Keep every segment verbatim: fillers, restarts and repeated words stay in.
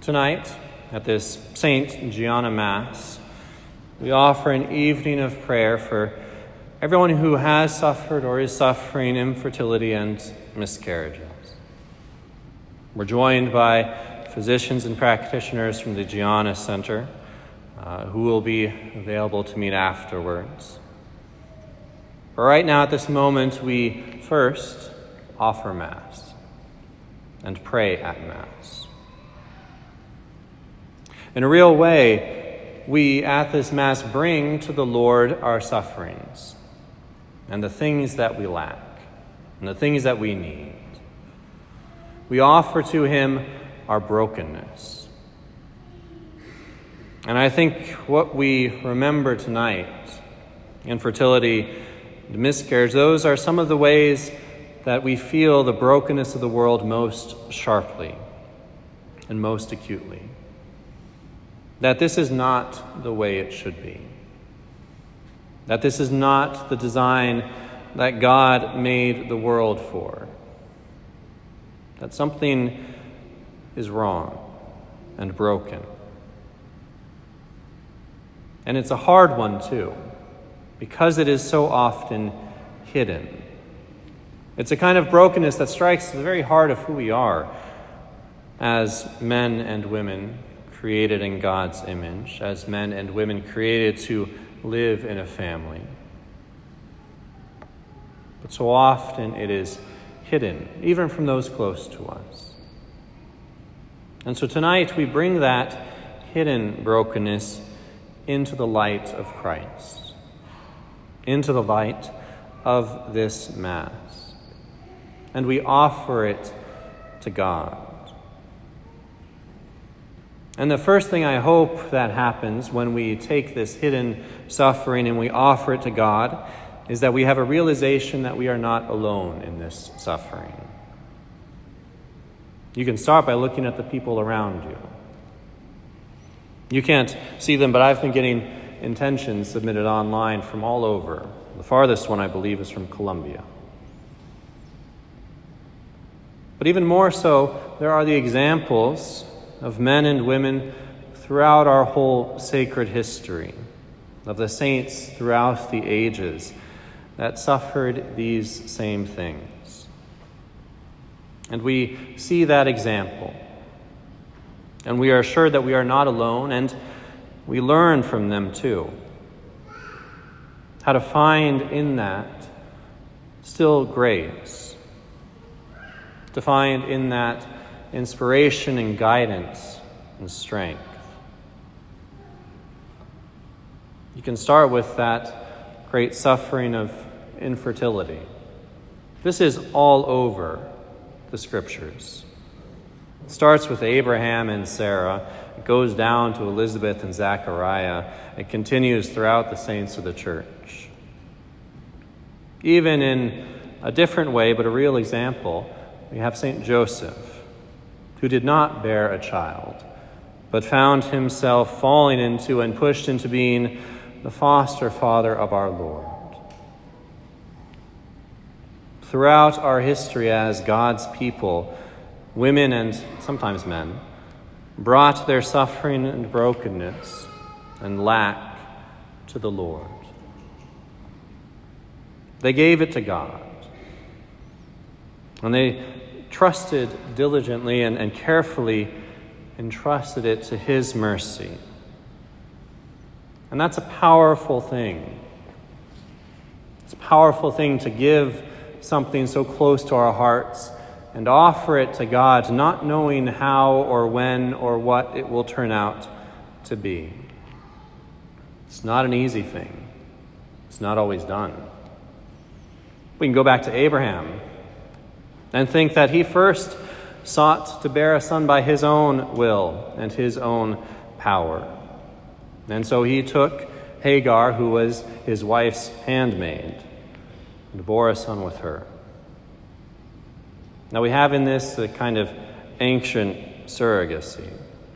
Tonight, at this Saint Gianna Mass, we offer an evening of prayer for everyone who has suffered or is suffering infertility and miscarriages. We're joined by physicians and practitioners from the Gianna Center uh, who will be available to meet afterwards. But right now, at this moment, we first offer Mass and pray at Mass. In a real way, we at this Mass bring to the Lord our sufferings and the things that we lack and the things that we need. We offer to him our brokenness. And I think what we remember tonight, infertility, miscarriage, those are some of the ways that we feel the brokenness of the world most sharply and most acutely. That this is not the way it should be. That this is not the design that God made the world for. That something is wrong and broken. And it's a hard one, too, because it is so often hidden. It's a kind of brokenness that strikes the very heart of who we are as men and women created in God's image, as men and women created to live in a family. But so often it is hidden, even from those close to us. And so tonight we bring that hidden brokenness into the light of Christ, into the light of this Mass. And we offer it to God. And the first thing I hope that happens when we take this hidden suffering and we offer it to God is that we have a realization that we are not alone in this suffering. You can start by looking at the people around you. You can't see them, but I've been getting intentions submitted online from all over. The farthest one, I believe, is from Colombia. But even more so, there are the examples of men and women throughout our whole sacred history, of the saints throughout the ages that suffered these same things. And we see that example, and we are assured that we are not alone, and we learn from them too. How to find in that still grace, to find in that inspiration and guidance and strength. You can start with that great suffering of infertility. This is all over the Scriptures. It starts with Abraham and Sarah. It goes down to Elizabeth and Zechariah. It continues throughout the saints of the Church. Even in a different way, but a real example, we have Saint Joseph, who did not bear a child, but found himself falling into and pushed into being the foster father of our Lord. Throughout our history as God's people, women and sometimes men brought their suffering and brokenness and lack to the Lord. They gave it to God, and they trusted diligently and, and carefully entrusted it to his mercy. And that's a powerful thing. It's a powerful thing to give something so close to our hearts and offer it to God, not knowing how or when or what it will turn out to be. It's not an easy thing. It's not always done. We can go back to Abraham and think that he first sought to bear a son by his own will and his own power. And so he took Hagar, who was his wife's handmaid, and bore a son with her. Now we have in this a kind of ancient surrogacy,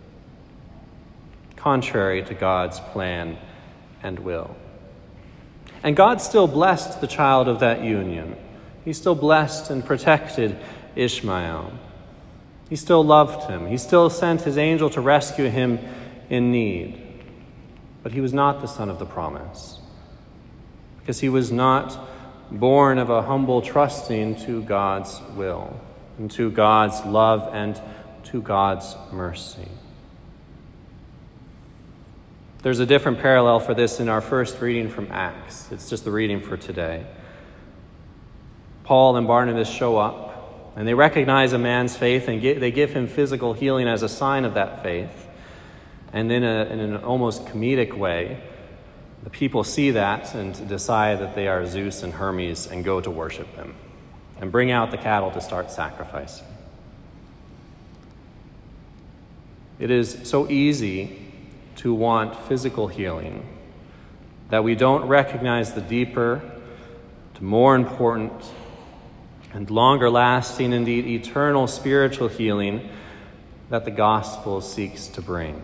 contrary to God's plan and will. And God still blessed the child of that union. He still blessed and protected Ishmael. He still loved him. He still sent his angel to rescue him in need. But he was not the son of the promise, because he was not born of a humble trusting to God's will, and to God's love, and to God's mercy. There's a different parallel for this in our first reading from Acts. It's just the reading for today. Paul and Barnabas show up, and they recognize a man's faith, and they give him physical healing as a sign of that faith. And in, a, in an almost comedic way, the people see that and decide that they are Zeus and Hermes and go to worship them and bring out the cattle to start sacrificing. It is so easy to want physical healing that we don't recognize the deeper, to more important, and longer lasting, indeed eternal spiritual healing that the gospel seeks to bring.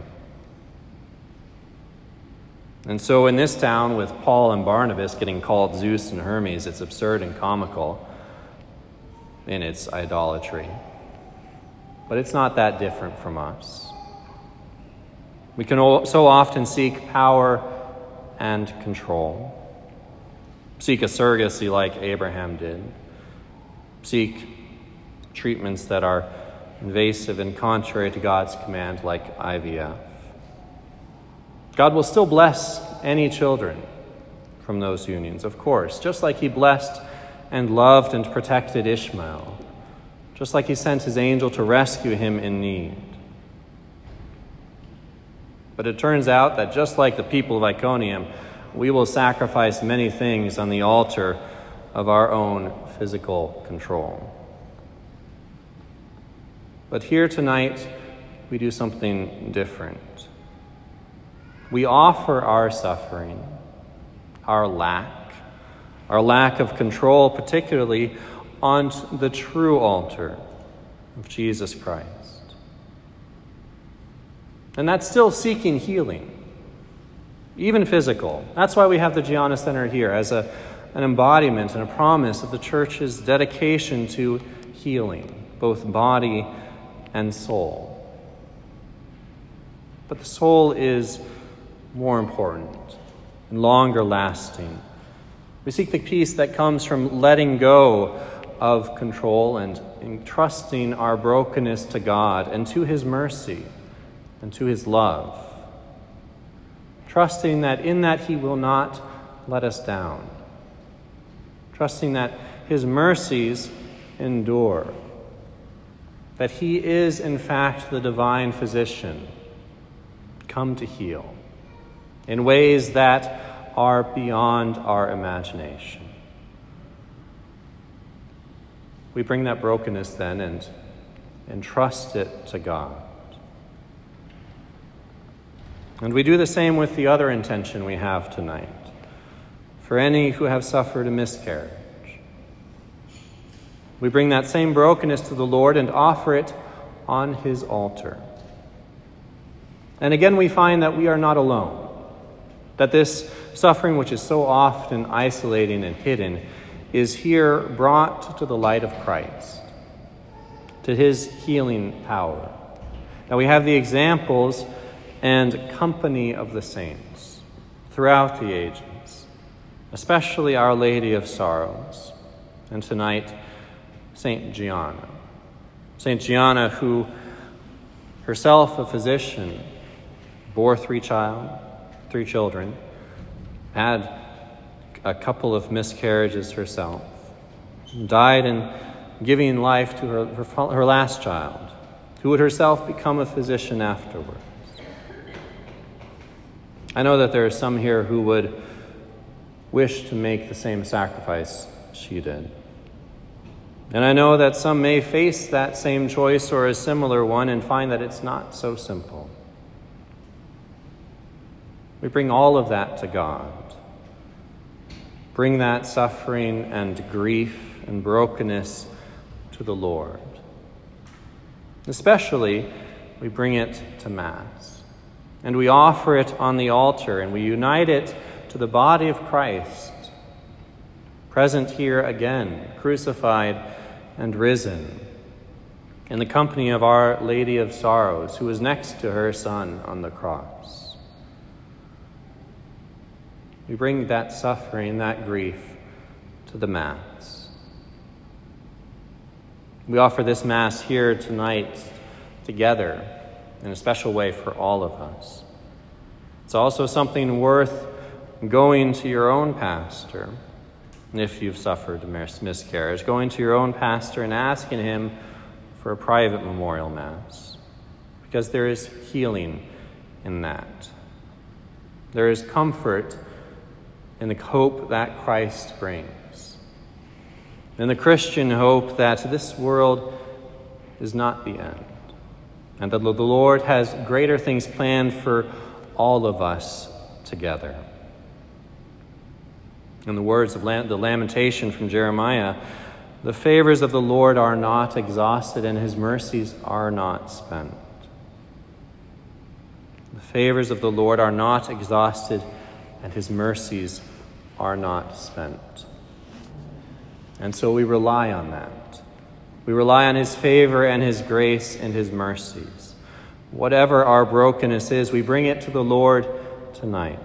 And so in this town, with Paul and Barnabas getting called Zeus and Hermes, it's absurd and comical in its idolatry. But it's not that different from us. We can so often seek power and control, seek a surrogacy like Abraham did, seek treatments that are invasive and contrary to God's command like I V F. God will still bless any children from those unions, of course, just like he blessed and loved and protected Ishmael, just like he sent his angel to rescue him in need. But it turns out that just like the people of Iconium, we will sacrifice many things on the altar of our own physical control. But here tonight, we do something different. We offer our suffering, our lack, our lack of control, particularly on the true altar of Jesus Christ. And that's still seeking healing, even physical. That's why we have the Gianna Center here as a, an embodiment and a promise of the Church's dedication to healing, both body and soul. But the soul is more important and longer lasting. We seek the peace that comes from letting go of control and entrusting our brokenness to God and to his mercy and to his love, trusting that in that he will not let us down, trusting that his mercies endure, that he is in fact the divine physician come to heal in ways that are beyond our imagination. We bring that brokenness then and entrust it to God. And we do the same with the other intention we have tonight, for any who have suffered a miscarriage. We bring that same brokenness to the Lord and offer it on his altar. And again, we find that we are not alone, that this suffering, which is so often isolating and hidden, is here brought to the light of Christ, to his healing power. Now we have the examples and company of the saints throughout the ages, especially Our Lady of Sorrows, and tonight, Saint Gianna. Saint Gianna, who herself a physician, bore three child, three children, had a couple of miscarriages herself, died in giving life to her, her, her last child, who would herself become a physician afterwards. I know that there are some here who would wish to make the same sacrifice she did. And I know that some may face that same choice or a similar one and find that it's not so simple. We bring all of that to God. Bring that suffering and grief and brokenness to the Lord. Especially, we bring it to Mass. And we offer it on the altar, and we unite it to the body of Christ, present here again, crucified and risen, in the company of Our Lady of Sorrows, who was next to her Son on the cross. We bring that suffering, that grief, to the Mass. We offer this Mass here tonight together in a special way for all of us. It's also something worth going to your own pastor, if you've suffered a miscarriage, going to your own pastor and asking him for a private memorial Mass, because there is healing in that. There is comfort in the hope that Christ brings, in the Christian hope that this world is not the end, and that the Lord has greater things planned for all of us together. In the words of the lamentation from Jeremiah, the favors of the Lord are not exhausted, and his mercies are not spent. The favors of the Lord are not exhausted, and his mercies are not spent. And so we rely on that. We rely on his favor and his grace and his mercies. Whatever our brokenness is, we bring it to the Lord tonight.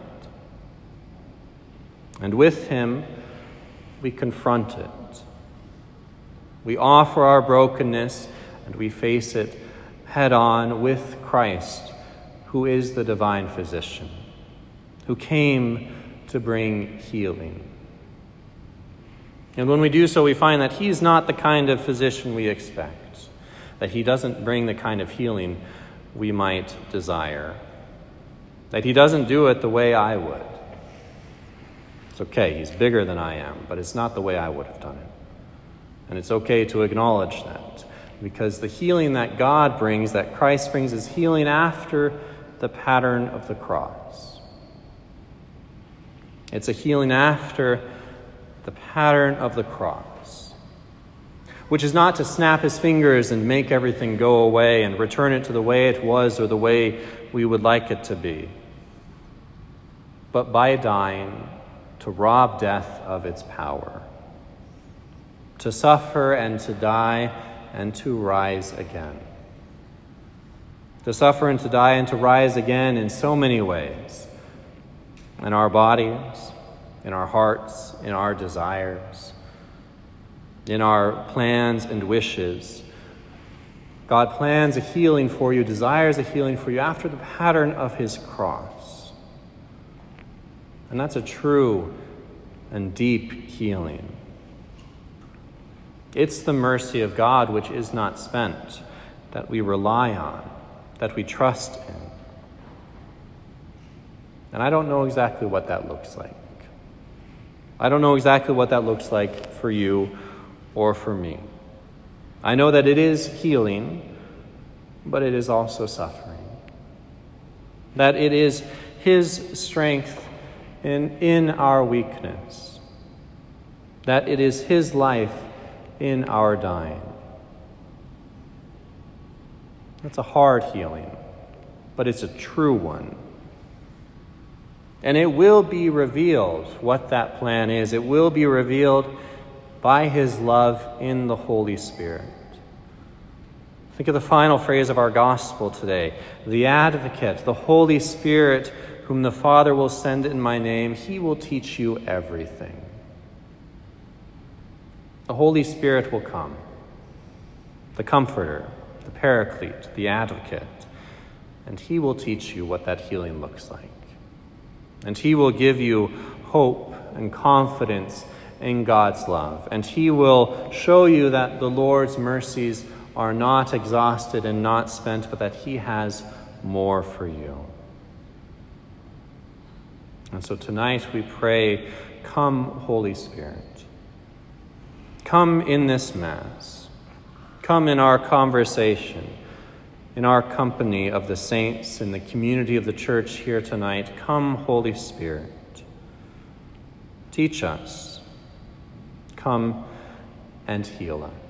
And with him, we confront it. We offer our brokenness and we face it head on with Christ, who is the divine physician, who came to bring healing. And when we do so, we find that he's not the kind of physician we expect, that he doesn't bring the kind of healing we might desire, that he doesn't do it the way I would. It's okay, he's bigger than I am, but it's not the way I would have done it. And it's okay to acknowledge that, because the healing that God brings, that Christ brings, is healing after the pattern of the cross. It's a healing after the pattern of the cross, which is not to snap his fingers and make everything go away and return it to the way it was or the way we would like it to be, but by dying, to rob death of its power, to suffer and to die and to rise again. To suffer and to die and to rise again in so many ways, in our bodies, in our hearts, in our desires, in our plans and wishes. God plans a healing for you, desires a healing for you after the pattern of his cross. And that's a true and deep healing. It's the mercy of God which is not spent, that we rely on, that we trust in. And I don't know exactly what that looks like. I don't know exactly what that looks like for you or for me. I know that it is healing, but it is also suffering. That it is his strength in, in our weakness. That it is his life in our dying. It's a hard healing, but it's a true one. And it will be revealed what that plan is. It will be revealed by his love in the Holy Spirit. Think of the final phrase of our gospel today. The Advocate, the Holy Spirit, whom the Father will send in my name, he will teach you everything. The Holy Spirit will come, the Comforter, the Paraclete, the Advocate, and he will teach you what that healing looks like. And he will give you hope and confidence in God's love. And he will show you that the Lord's mercies are not exhausted and not spent, but that he has more for you. And so tonight we pray, come, Holy Spirit. Come in this Mass. Come in our conversation, in our company of the saints, in the community of the church here tonight. Come, Holy Spirit. Teach us. Come and heal us.